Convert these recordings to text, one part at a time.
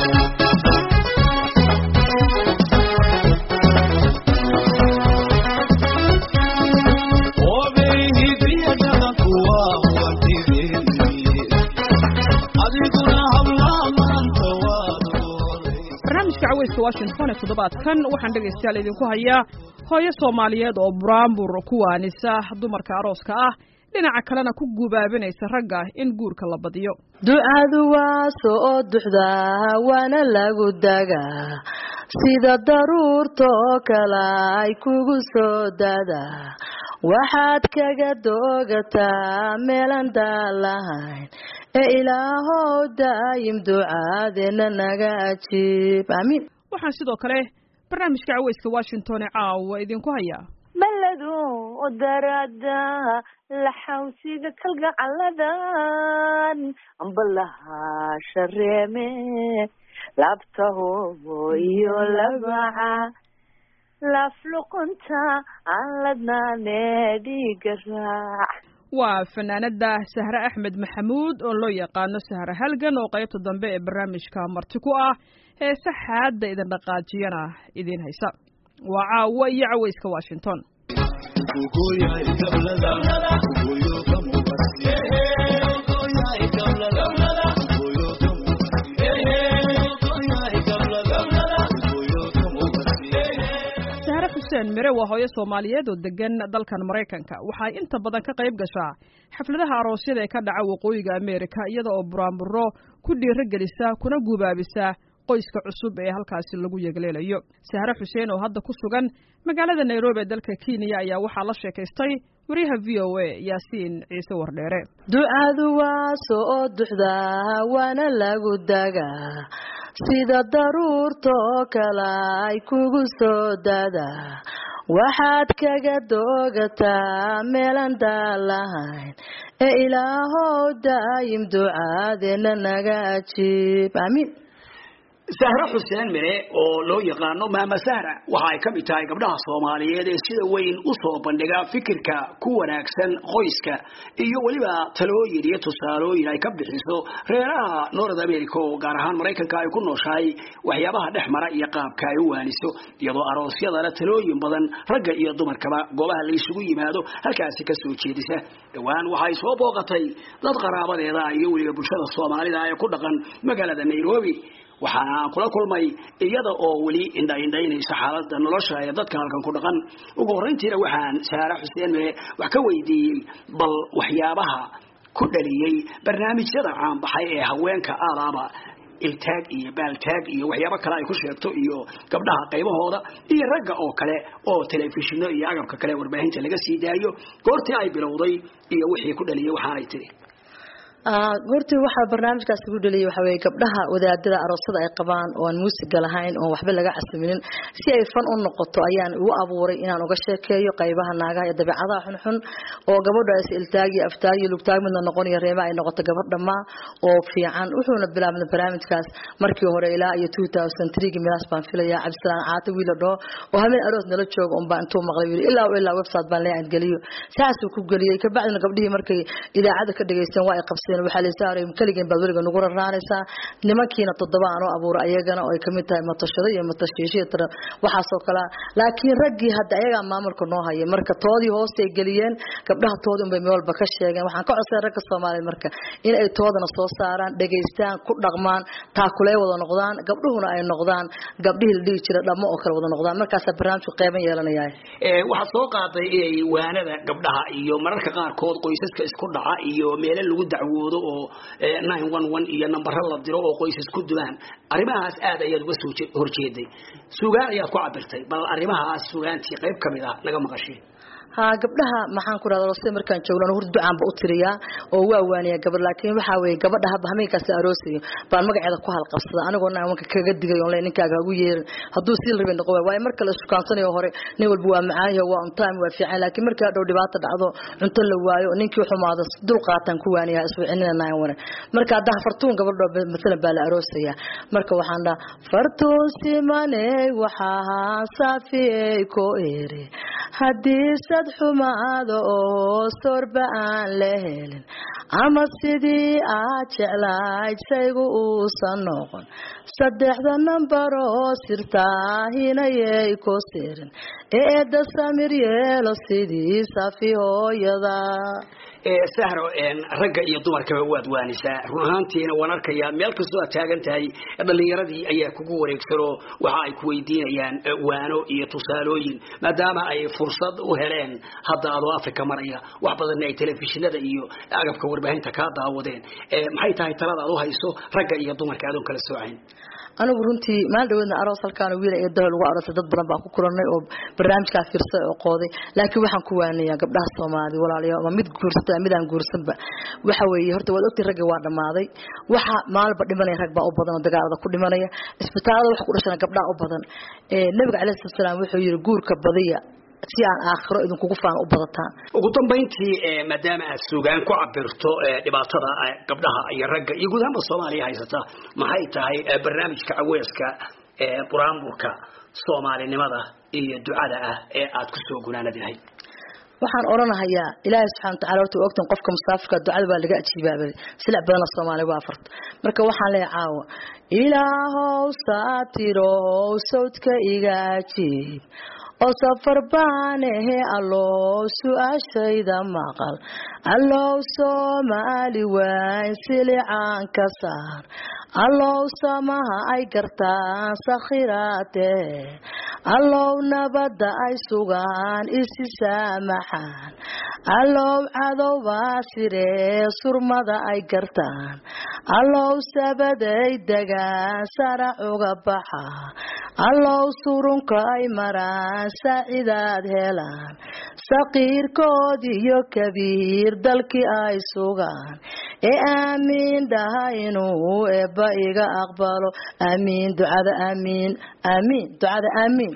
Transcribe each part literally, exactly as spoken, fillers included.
Washington toddobaadkan waxaan dhageystayaal idinku hayaa hooyo Soomaaliyeed oo buraanbur ku waanisa dumarka arooska ah dhinaca kalena ku gubaabinaysa ragga in guurka la badiyo. ducadu waa soo duxdaa waana lagu dagaa sida daruurta kale ay kugu soo daadaa waxaad kaga doogataa meelan daalahayn ee ilaahow daayim ducadeena naga ajiib amiin. waxaan sidoo kale barnaamijka cawayska Washington ee caawa idinku hayaa baladu odarada la xawsiga kalgacaladan ambalaha shareeme labtaho iyo labaca lafluqunta aladnaane dhigaraac. waa fanaanada Sahra Axmed Maxamuud oo loo yaqaano Sahra Halgan oo qaybta dambe ee barnaamijka marti ku ah ee saxaada idin dhaqaajiyana idin haysa. waa caawa iyo cawayska Washington. Sahra Xuseen Mire waa hooyo Soomaaliyeed oo degan dalkan Mareykanka. waxay inta badan ka qayb gashaa xafladaha aroosyada ee ka dhaca waqooyiga Ameerika iyada oo buraanburo ku dhiirigelisa kuna gubaabisa qoyska cusub ee halkaasi lagu yeegleelayo. Sahra Xuseen oo hadda ku sugan magaalada Nairobi ee dalka Kenya ayaa waxaa la sheekaystay wariyaha V O A Yaasiin Ciise Wardheere. ducadu waa soo duxdaa waana lagu dagaa sida daruurta kale ay kugu soo daadaa waxaad kaga doogataa meelan daalahayn ee ilaahow daayim ducadeena naga ajiib amiin. Sahra Xuseen Mire oo loo yaqaano Maama Sahra waxa ay kamid tahay gabdhaha Soomaaliyeed ee sida weyn u soo bandhiga fikirka ku wanaagsan qoyska iyo waliba talooyin iyo tusaalooyin ay ka bixiso reeraha North America oo gaar ahaan Mareykanka ay ku nooshahay waxyaabaha dhexmara iyo qaabka ay u waaniso iyadoo aroosyada talooyin badan ragga iyo dumarkaba goobaha la isugu yimaado halkaas ka soo jeedisa. dhawaan waxay soo booqatay dad qaraabadeeda iyo waliba bulshada Soomaalida ee ku dhaqan magaalada Nairobi. waxaan kula kulmay iyada oo wali indha-indhaynaysa xaaladda nolosha ee dadka halkan ku dhaqan. ugu horreyntiina waxaan Sahra Xuseen Mire wax ka weydiiyey bal waxyaabaha ku dhaliyay barnaamijyada caan baxay ee haweenka aalaaba iltaag iyo baaltaag iyo waxyaabo kale ay ku sheegto iyo gabdhaha qaybahooda iyo ragga oo kale oo telefishinno iyo agabka kale warbaahinta laga sii daayo goortii ay bilowday iyo wixii ku dhaliyay waxaanay tiri. goortii waxa barnaamijkaas ugu dhaliyay waxa weeye gabdhaha wadaadada aroosada ay qabaan oo aan muusiga lahayn oo waxba laga casminin si ay fan u noqoto ayaan ugu abuuray inaan uga sheekeeyo qaybaha naagaha iyo dabeecadaha xunxun oo gabadhaas iltaagi aftaagi lugtaag midna noqonaya reema ay noqoto gabadh dhama oo fiican. wuxuuna bilaabnay barnaamijkaas markii hore ilaa iyo two thousand three milaas baan filayaa Cabdisalaan Caata wiil dhoo oo habeen aroos nala joogo on baan intuu maqlay wiil ilaa ilaa website baan leeyahay galiyo saas uu ku galiyay ka bacdina gabdhihii markay idaacada ka dhageysteen waa ay qabseen waxa la saaray kaligen baad waliga nagu raraanaysa nimankiina toddoba aan oo abuuray ayagana oo ay kamid tahay matashada iyo matashiishada waxa soo kala laakiin raggii hadda ayaga maamulka noo hayay marka toodii hoos ay galiyeen gabdhaha toodii un bay meel ba ka sheegeen. waxaan ka codsaday ragga Soomaaliyeed marka in ay toodana soo saaraan dhageystaan ku dhaqmaan taakulay wada noqdaan gabdhuhuna ay noqdaan gabdhihii la dhigi jiray dhamo oo kala wada noqdaan markaas barnaamijku qeyban yeelanayaa. ee waxa soo qaaday inay waanada gabdhaha iyo mararka qaar kood qoysaska isku dhaca iyo meel lagu dacwoodo oo nine one one iyo number la diro oo qoysas ku dulaan arimahaas aad ayaad uga soo horjeeday suugaan ayaad ku cabirtay bal arimahaas suugaantii qayb kamid ah naga maqashay. ha gabdhaha maxaan ku raadalo si markaan joogno hurdu ducaan ba u tiriyaa oo waa waaniya gabadh laakiin waxa weeye gabadha haba hameenkaas aroosiyo baan magaceeda ku halqabsada anigoo aan wanka kaga digay oo ninkaaga ugu yeerin haduu si la rabin noqo way marka la sukaansanay hore nin walba waa macaayo waa on time waa fiican laakiin marka dhow dhibaato dhacdo cunto la waayo ninkii xumaado dul qaatan ku waaniya isbuucinina nine one marka hadda fartuun gabadho midalan baa la aroosaya marka waxaan dhaa fartuun simanay waxa saafiyay ko eere haddii sad xumaado oo sorba aan la helin ama sidii aad jeclayd shaygu uusan noqon saddexda nambar oo sirtaahinayay ku sirin eedda samir yeelo sidii safi hooyada sahro ragga iyo dumarkaba waad waanisaa run ahaantiina waan arkayaa meel kastoo aad taagan tahay dhallinyaradii ayaa kugu wareegsanoo waxa ay ku weydiinayaan waano iyo tusaalooyin maadaama ay fursad u heleen hadda adoo africa maraya wax badanna ay telefishinada iyo agabka warbaahinta kaa daawadeen maxay tahay talada aad u hayso ragga iyo dumarka adoon kala soocayn anigu runtii maal dhaweedna aroos halkaan wiil ee dahal lagu aroosay dad badan baa ku kulanay oo barnaamijka fiirsay oo qooday laakiin waxaan ku waanayaa gabdhaha Soomaaliyeed walaalayaal ama mid guursatay mid aan guursanba waxa weeye horta wad ogtay ragga waa dhamaaday waxa maalba dhimanay rag baa u badan oo dagaalada ku dhimanaya isbitaalada waxa ku dhashay gabdhaha u badan ee nabiga kaleey salaam wuxuu yiri guurka badiya si aan aakhiro idin kugu faan u badataan ugu dambeyntii maadaama aad suugaan ku cabirto dhibaatada gabdhaha iyo ragga iyo guud ahaan Soomaaliya haysata maxay tahay barnaamijka Caweyska ee buraanburka Soomaalinimada iyo ducada ah ee aad ku soo gunaanadahay waxaan oranahayaa Ilaahay subhanahu wa ta'ala wuxuu ogtan qofka musaafirka ducada baa laga ajiibay sila badan Soomaaliya waa fart marka waxaan leeyahay caawa Ilaahow saatiro sawdka iga ajiib oo safar baanehe allow su'aashayda maqal allow Soomaali waan silicaan ka saar allow samaha ay gartaan sakhiraate allow nabada ay sugaan isi saamaxaan allow cadow baasire surmada ay gartaan allow sabaday dagaan sara uga baxa allow surunka ay maraan saacidaad helaan saqiirkood iyo kabiir dalkii ay sugaan ee aamiin dhaha inuu eebba iga aqbalo aamiin ducada aamiin aamiin ducada aamiin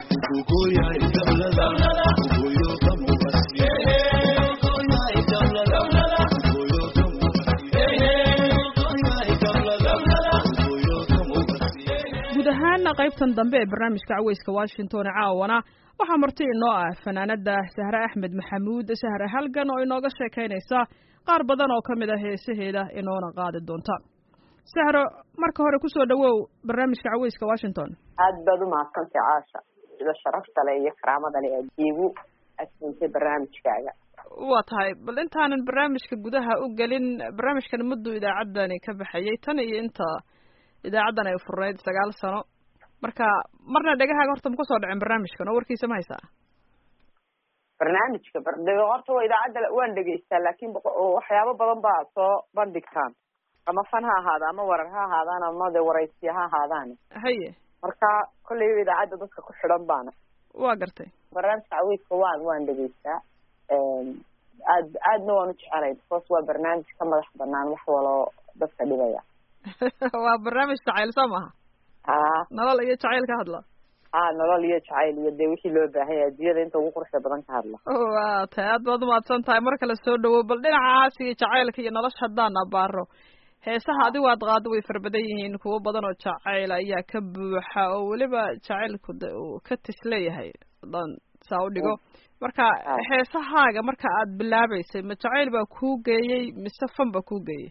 qaybtan dambe ee barnaamijka Caweyska Washington caawana waxa marti inoo ah fanaanada Sahra Ahmed Maxamuud Sahra halgan oo inooga sheekaynaysa qaar badan oo kamid ah heesaheeda inoona qaadi doonta Sahra marka hore ku soo dhawow barnaamijka Caweyska Washington aad baad u mahadsantahay Caasha sida sharafta leh iyo karaamada leh ee diigu asintay barnaamijkaaga waa tahay bal intaanan barnaamijka gudaha u galin barnaamijkan muddo idaacadani ka baxayay tan iyo inta idaacadan ay furreed sagaal sano marka marna dhagahaaga horta ma ku soo dhacin barnaamijkan oo warkiisa ma haysaa barnaamijka bardhago horta waa idaacadda waan dhageystaa laakiin waxyaabo badan baa soo bandhigtaan ama fan ha ahaada ama warar ha ahaadaan ama de waraysiya ha ahaadaan haye marka kolley idaacadda dadka ku xidhan baana waa gartay barnaamijka Caweyska waan waan dhageystaa aad aadna waan u jecelahay because waa barnaamij ka madax banaan wax walo dadka dhibaya waa barnaamij jacayl soo maaha haa nolol iyo jacayl ka hadla haa nolol iyo jacayl iyo dee wixii loo baahan yahay adduunyada inta ugu quruxda badan ka hadla waa tahay aad baad umahadsan tahay mar kale soo dhawow bal dhinacaas iyo jacaylka iyo nolosha haddaan abaaro heesaha adigu aad qaado way fara badan yihiin kuwo badan oo jacayl ayaa ka buuxa oo weliba jacaylku uu ka tis leeyahay haddaan saa u dhigo marka heesahaaga marka aad bilaabaysay ma jacayl baa kuu geeyey mise fan baa kuu geeyey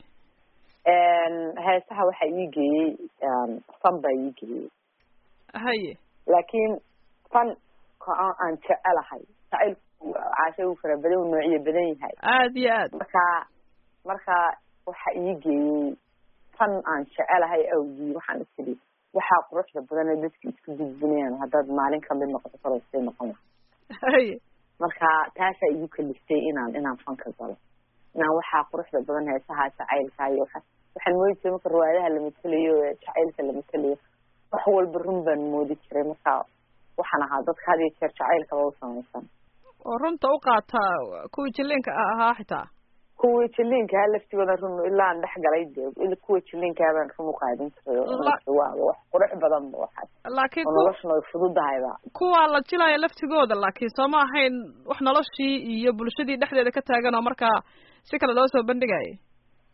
heesaha waxa ii geeyey fan baa ii geeyey haye laakiin fan aan jecelahay jacaylku caasha uu fara badan noocyo badan yahay aad iyo aad marka marka waxa ii geeyey fan aan jecelahay awgii waxaan isiri waxaa quruxda badan ee dadka isku gudbinayaan haddaad maalin kamid noqoto faraystay noqon haye marka taasaa igu kaliftay inaan inaan fanka galo inaan waxaa quruxda badan heesaha jacaylka iyo waxa waxaan moodi jiray marka riwaayadaha la matalayo ee jacaylka la matalayo wax walba run baan moodi jiray marka waxaan ahaa dadka had iyo jeer jacaylkaba u samaysan oo runta u qaata kuwii jilliinka ahaa xitaa kuwii jilliinka ahaa laftigooda run ilaa aan dhex galay dee kuwa jilliinka baan run u qaadin jiray waa wax qurux badan ba waxaas laakiin noloshana way fududahayba kuwa la jilaya laftigooda laakiin soo ma ahayn wax noloshii iyo bulshadii dhexdeeda ka taagan oo markaa si kale loo soo bandhigayay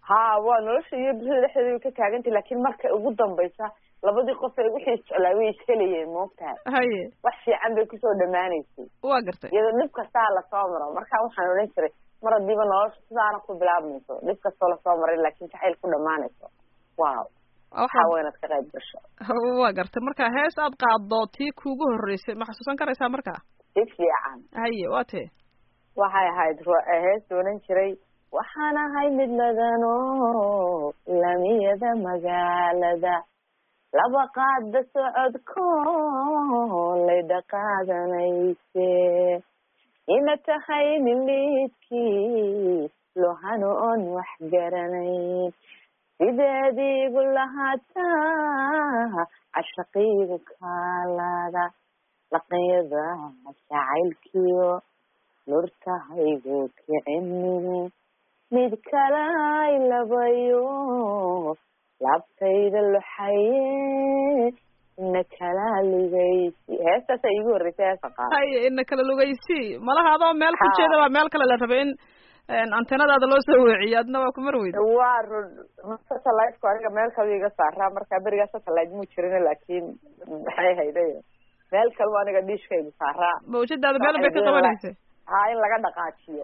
ha waa nolosha iyo bulshada dhexdeeda ka taagantay laakiin marka ugu dambaysa labadii qof ee wixii isjeclaa way ishelayeen moogtahay haye wax fiican bay kusoo dhamaanaysay waa gartay iyadoo dhib kastaa lasoo maro marka waxaan odhan jiray mar hadiiba nolosha sidaana ku bilaabmayso dhib kastoo lasoo maray laakiin jacayl ku dhamaanayso wow waxaa weynaad ka qayb gasho waa gartay marka hees aad qaaddo tii kuugu horreysay ma xasuusan karaysaa marka si fiican haye waa tee waxay ahayd hees doonan jiray waxaan ahay mid ladano lamiyada magaalada laba qaada socodko laydha qaadanayse ina tahay nin liidkii lohano oon wax garanayn sideediigu lahaataa cashaqiigu kaalada laqanyada jacaylkiyo lurtahaygu kicinin mid kalay labayo laabtayda loxaye ina kala lugaysi heestaasa iigu horreysay heesa qaad haye ina kala lugaysi malaha adoo meel ku jeeda baa meel kale la rabay in antenadaada loo soo weeciyo adna waa kumar weyda waa run satellite-ku aniga meel kale iga saaraa marka berigaa satellite muu jirin laakiin maxay hayday meel kale waa aniga dhiishkaygu saaraa mawjadaada meel bay ka qabanaysa ha in laga dhaqaajiyo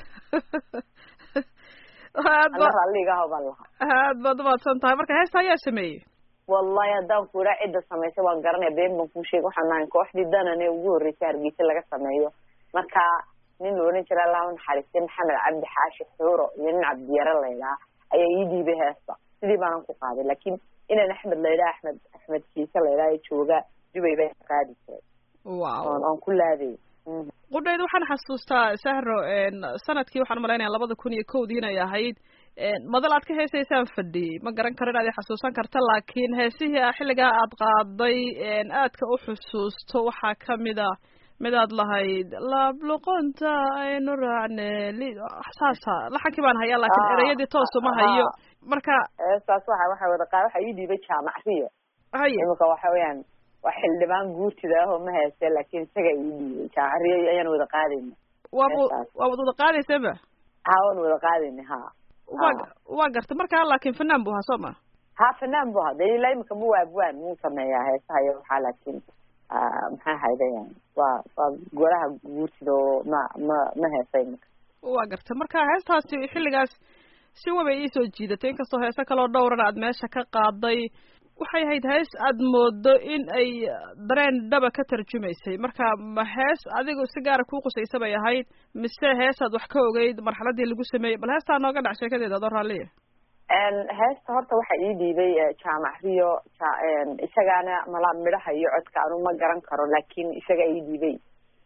aad ba ralligaha baan lahaa aad baad umahadsan tahay marka heesta ayaa sameeyey wallahi haddaan ku idhaa cidda samaysay waan garanaya been baan kuu sheegay waxaan nahay kooxdii danane ugu horreysay hargeysa laga sameeyo marka nin la odhan jira allah unaxariistay maxamed cabdi xaashi xuuro iyo nin cabdiyare laydhaa ayaa ii dhiibay heesta sidii baanan ku qaaday laakiin inaan axmed laydhaa axmed axmed kiise laydhaa ee jooga dubay baa qaadi jiray wow oon ku laaday qudhayda waxaan xasuustaa sahro sanadkii waxaan umalaynaya labada kun iyo kowdii inay ahayd madal aad ka heesaysaan fadhiyey ma garan karo inaad xasuusan karta laakiin heesihii xilligaa aad qaaday aadka u xusuusto waxaa kamid a midaad lahayd laabluqonta aynu raacne saasa laxankii baan hayaa laakiin ereyadii toos uma hayo marka saas waxa waxa wada qaa waxa ii dhiibay jaamacsiyo haye imika waxa weeyaan waa xildhibaan guurtida ah oo ma hayste laakiin isaga ii dhiibay jaamacsiyo ayaan wada qaadayna waa waa wada qaadaysaba ha waan wada qaadayna ha waa waa garta markaa laakiin fanaan buu ahaa soo ma ha fanaan buu ahaa dee ilaa imika mu waabwaan muu sameeyaa heesaha iyo waxaa laakiin maxaa haydayan waa waa golaha guurtida oo ma ma ma heesay imika waa garta marka heestaasi xilligaas si wabay iisoo jiidatay inkastoo heese kaloo dhowrana aad meesha ka qaaday waxay ahayd hees aad moodo in ay dareen dhaba ka tarjumaysay marka ma hees adigu si gaara kuu qusaysa bay ahayd mise heesaad wax ka ogeyd marxaladii lagu sameeyey bal heestaa nooga dhac sheekadeeda adoo raalliya heesta horta waxa ii dhiibay jaamac riyo isagaana mala midhaha iyo codka anu ma garan karo laakiin isaga ii dhiibay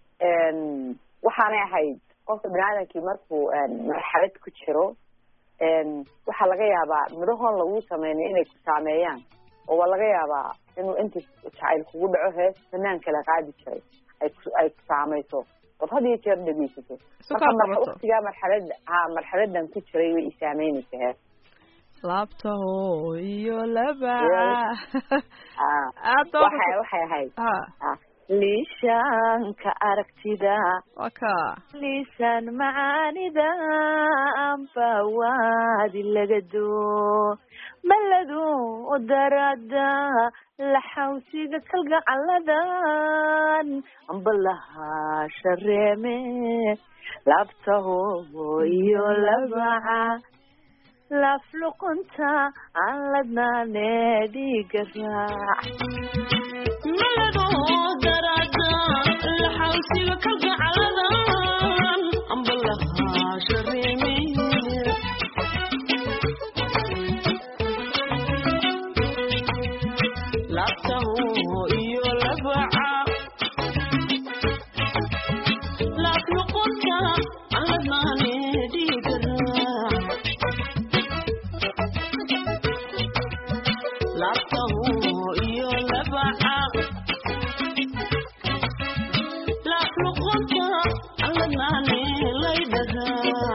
waxaanay ahayd qofka biniaadamkii markuu marxalad ku jiro waxaa laga yaabaa midhahoon lagu sameynay inay ku saameeyaan oo waa laga yaabaa inuu inta jacayl kugu dhaco hees fanaan kala qaadi jiray ay ku ay ku saamayso ood had iyo jeer dhegeysato marka waqtigaa marxalada ha marxaladan ku jiray way isaameynaysa hees laabtaho iyo laba waxay waxay ahayd liishaanka aragtida waka liisaan macaanida amba waadi lagado maladu darada laxawsiga kalgacaladan amba lahaa shareeme laabtaho iyo labaca laafluqunta aan ladnaane dhiiga raac malado darada laxawsiga kalgacaladan amba lahaa shareeme laabtaho iyo labaca laafluqunta aan ladnaane dhiiga raac laabtaho iyo labaca laafluqunta aan ladnaane laydharaa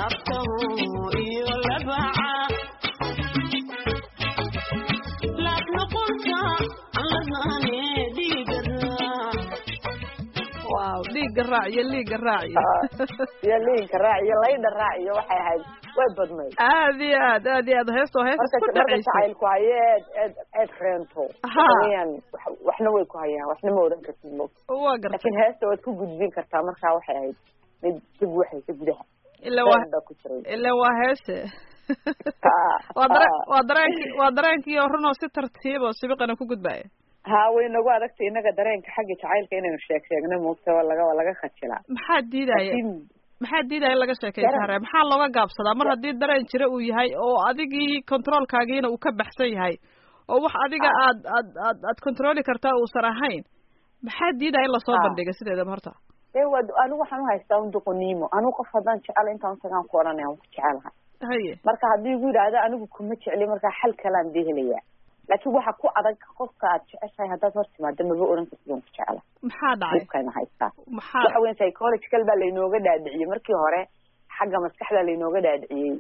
liiga raaciyo liiga raaciyo iyo liiga raaciyo layda raaciyo waxay ahayd way badnayd aad iyo aad aad iyo aad heesto hees ku dhacaysa jacaylku haye eed eed reento weeyaan waxna way ku hayaan waxna ma oran kartid mo waa gartay laakiin heesta waad ku gudbin kartaa markaa waxay ahayd mid dib waxay ka gudaha ilaa waa ilaa waa heese waa dareen waa dareenkii waa dareenkii oo runoo si tartiib oo sibiqana ku gudbaya haa way nagu adagtay inaga dareenka xagga jacaylka inaynu sheeg sheegno moogta waa laga waa laga khajilaa maxaa diidaya maxaa diidaya in laga sheekaysaare maxaa looga gaabsadaa mar haddii dareen jira uu yahay oo adigii controlkaagiina uu ka baxsan yahay oo wax adiga aad aad aad aad controli kartaa uusan ahayn maxaa diidaya in lasoo bandhiga sideedaba horta ee waa anigu waxaan u haystaa un doqoniimo anigu qof haddaan jecel intaan tagaan ku odhanaya waan ku jecelahay haye marka haddii igu yidhaahdo anigu kuma jecli markaa xal kalaan dee helayaa laakiin waxa ku adag qofka aad jeceshahay haddaad hor timaado maba oran kartid waan ku jecela maxaa dhacay dhibkayna haystaa maxaa waxa weyn psychological baa laynooga dhaadhiciyey markii hore xagga maskaxda laynooga dhaadhiciyey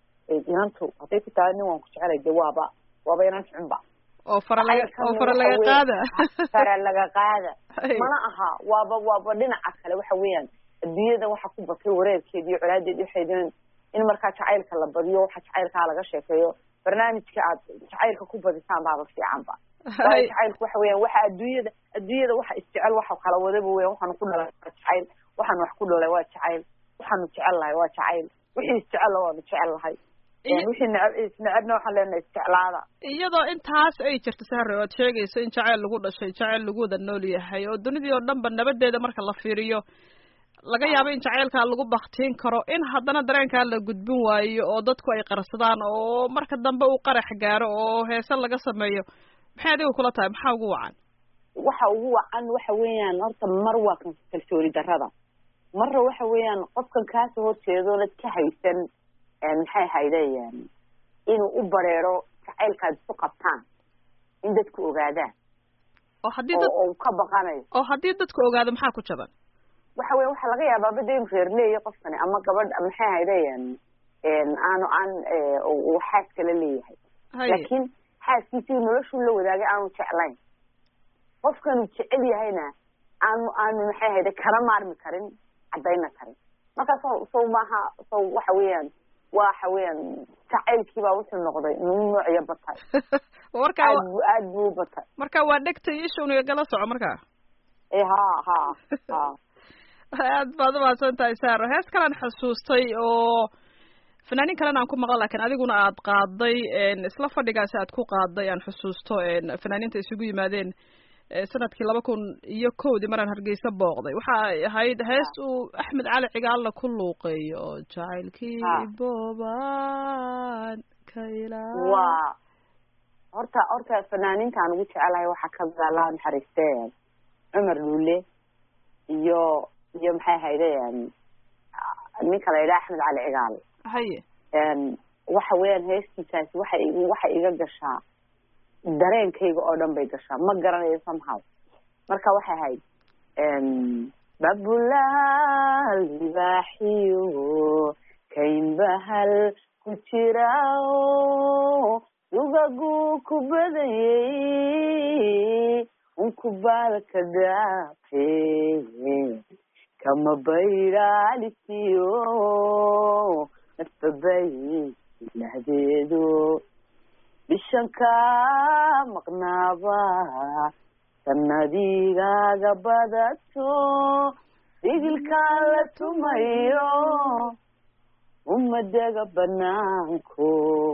inantu hadday ku tahay nin waan ku jecelay de waaba waaba inan xunba oo fara laga oo fara laga qaada fara laga qaada mana aha waaba waaba dhinaca kale waxa weeyaan adduunyada waxa ku batay wareerkeeda iyo colaadeed waxay doon in markaa jacaylka la badiyo waxa jacaylkaa laga sheekeeyo barnaamijka aad jacaylka ku badisaan baaba fiican ba jacaylku waxa weeyaan waxa adduunyada adduunyada waxa isjecel waxa kala wadaba weeyaan waxaanu ku dhalay jacayl waxaanu wax ku dhalay waa jacayl waxaanu jecel lahay waa jacayl wixii isjecel waanu jecel lahay wixii necab isnecabna waxaan leenahay isjeclaada iyadoo intaas ay jirto sahre ood sheegayso in jacayl lagu dhashay jacayl lagu wada nool yahay oo dunidii oo dhan ba nabadeeda marka la fiiriyo laga yaabo in jacaylkaa lagu baktiin karo in haddana dareenkaa la gudbin waayo oo dadku ay qarsadaan oo marka dambe uu qarax gaaro oo heese laga sameeyo maxay adiga kula tahay maxaa ugu wacan waxa ugu wacan waxa weeyaan horta mar waa kan kalsooni darrada marra waxa weeyaan qofkan kaasoo horjeedoonad ka haysan maxay haydayaan inuu u bareero jacaylkaad isu qabtaan in dadku ogaadaan oo haddii dad oo ka baqanayo oo haddii dadku ogaado maxaa ku jaban waxa weya waxaa laga yaabaa bada inu reerleeya qofkani ama gabadh maxay haydayaan aanu aan uu xaas kala leeyahay laakiin xaaskiisii noloshuu la wadaagay aanu jeclayn qofkanu jecel yahayna aanu aanu maxay hayday kala maarmi karin caddayna karin marka so sow maaha sow waxa weeyaan waxa weeyaan jacaylkiibaa wuxuu noqday nuunoocyo batay marka aad bu aad buu batay marka waa dhegta ishuniga gala soco marka e ha ha ha aad baad umahadsan tahay saaro hees kalean xusuustay oo fanaanin kalena aan ku maqan lakin adiguna aad qaaday isla fadhigaasi aad ku qaaday aan xusuusto fanaaniinta isugu yimaadeen sanadkii laba kun iyo kowdii maraan hargeysa booqday waxa ay ahayd hees uu axmed cali cigaalla ku luuqeeyo oo jacaylkii boobaan ka ilaa waa horta horta fanaaniintaan ugu jecelahay waxaa kamid a laa naxariistee cumar dhuule iyo iyo maxay haydeen ninka la yidhaha axmed cali cigaal haye waxa weeyaan heestiisaasi waxay waxay iga gashaa dareenkayga oo dhan bay gashaa ma garanayo somehow marka waxay ahayd babulaal libaaxiyo kaynbahal ku jirao dugagu ku badayey unkubaalka dhaaqe kama bayraalisiyo naftabay ilahdeedo bishanka maqnaaba sanadiigaaga badato dhigilkaa la tumayo ummadaga banaanko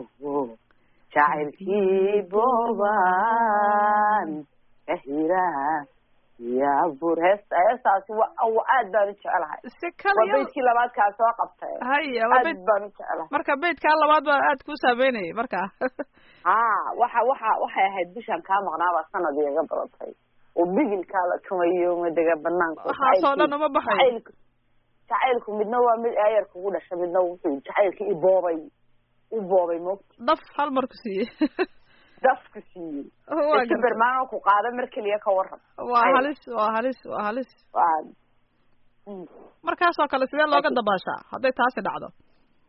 jacaylkii boobaan kahiraha yaabur heesta heestaasi wa aad baan u jecelahay waa beydkii labaad kaa soo qabtay haya aad baan u jecelahay marka beydkaa labaad baa aad ku saameynayay marka ha waxa waxa waxay ahayd bishan kaa maqnaabaa sanad iga badatay oo bigilkaa la tumayo madaga banaanka waxaasoo dhan uma baxay jacaylku midna waa mid eeyar kugu dhashay midna wuxuu jacaylkii i boobay u boobay moogta daf hal mar ku siiyey dafku siiyey superman oo ku qaada mar keliya ka waran waa halis waa halis waa halis markaasoo kale sidee looga dabaashaa hadday taasi dhacdo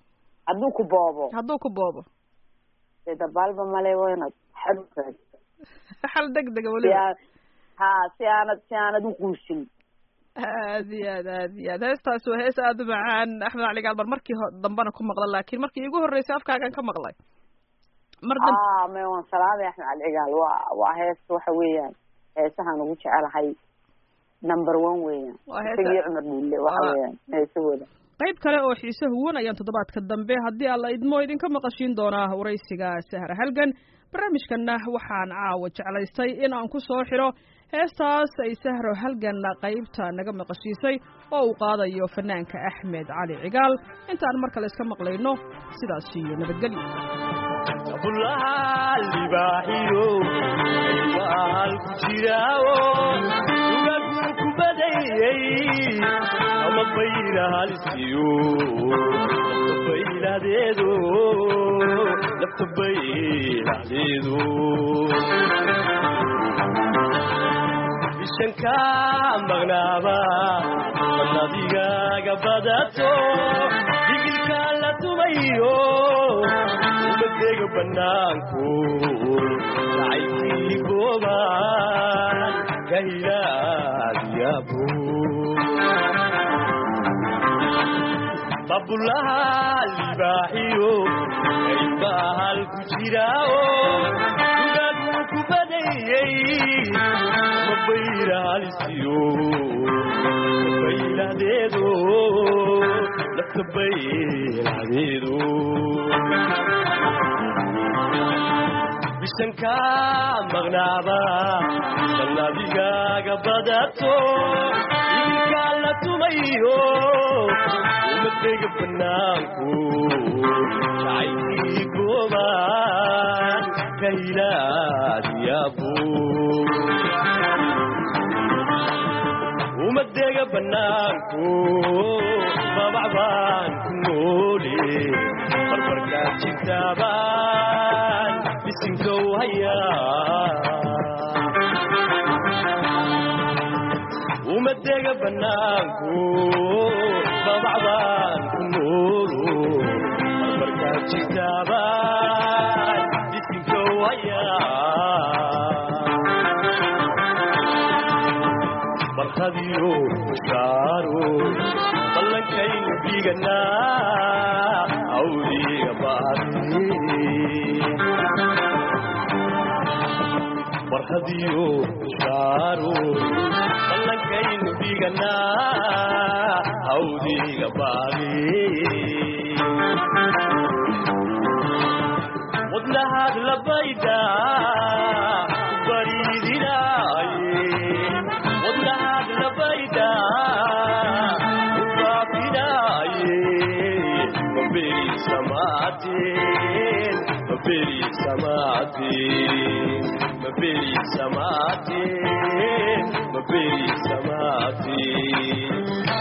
hadduu ku boobo hadduu ku boobo dee dabaalba male wayna xal xal degdega weliba ha si aanad si aanad u quusin aad iyo aad aad iyo aad heestaas waa hees aada u macaan Axmed Cali Gaal bar markii dambana ku maqlan laakiin markii igu horreysay afkaagan ka maqlay mar dambe ah ma waan salaamay Axmed Cali Gaal waa waa hees waxa weeyaan heesahan ugu jecelahay number one weeyaan isagii Cumar Dhulle waxa weeyaan heesahooda qayb kale oo xiiso huwan ayaan toddobaadka dambe haddii alla idmo idinka maqashiin doonaa waraysiga Sahra Halgan barnaamijkana waxaan caawa jeclaystay in aan ku soo xiro heestaas ay Sahra Halgan qaybta naga maqashiisay oo uu qaadayo fanaanka Axmed Cali Cigaal intaan mar kale iska maqlayno sidaas iyo nabadgelyo abulaha libaahiyo wal kujiraawo uga ku badayay ama bayra halisiyo bayradeedo nafta bayradeedo bishanka magnaaba nadiga badato digilka la tumayo umadega banaanku lacaytii goobaan kahilaadiyabo babulaha libaahiyo kaybahal ku jiraawo ugagu ku badayay mabayra halisiyo bayladeedo lafta bayladeedo bishanka magnaaba sanadigaga badato idinka la tumayo umadega banaanku lacaytii goobaan kahilaadiyabo umadega banaanku babacbaan ku noole barbarkaad jirtaabaan bisinkow hayaa umadega banaanku babacbaan ku noolo barbarkaad jirtaabaan bisinkow hayaa barkhadiyo shaaro ballankaynu dhiganaa awliga baadi barkhadiyo shaaro ballankaynu dhiganaa awliga baadi wadnahaad labayda bariidinaaye wadnahaad labayda ubaabinaaye maberi samaateen maberi samaateen maberi samaateen maberi samaateen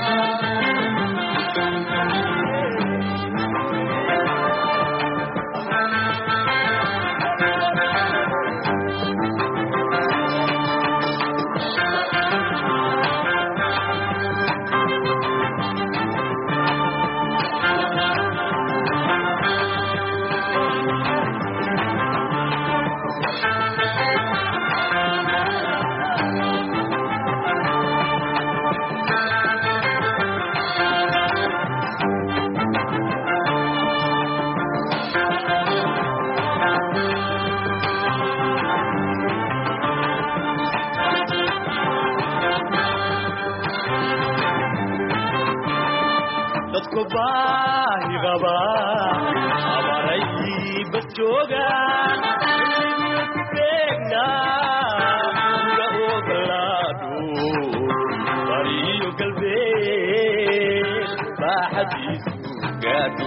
dadku baahi qaba abaray badjoogaan ku beegnaa uga ogolaado bariyo galbeed baaxadiisu gaadho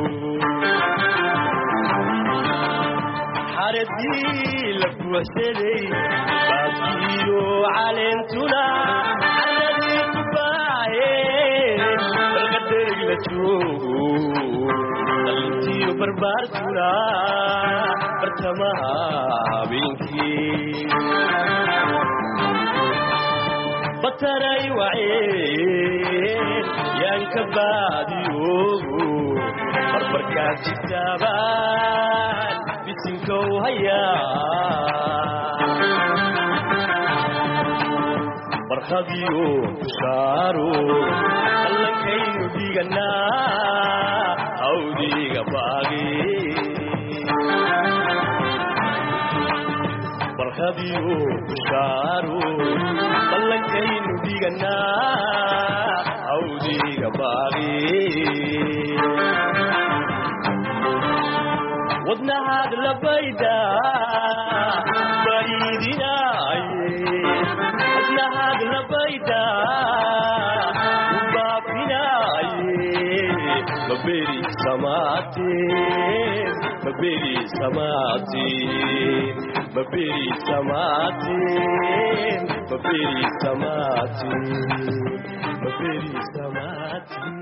xaradii la buuxsaday baasiyo caleentuna caradii ku baaheen barqadayg la joogo dhalintiyo barbaartuna bartamaha habeenkii bataray waceen yaan ka baadiyoogo barbarkaad jitaabaan bisinkow hayaa barkhadiyo bushaaro allankaynu dhiganaa hawdiga baagi barkhadiyo bushaaro allankaynu dhiganaa hawdiga baagi wadnahaad labayda baidinaaye wadnahaad labayda ubaabinaaye maberi samaateen maberi samaateen maberi samaateen maberi samaateen maberi samaateen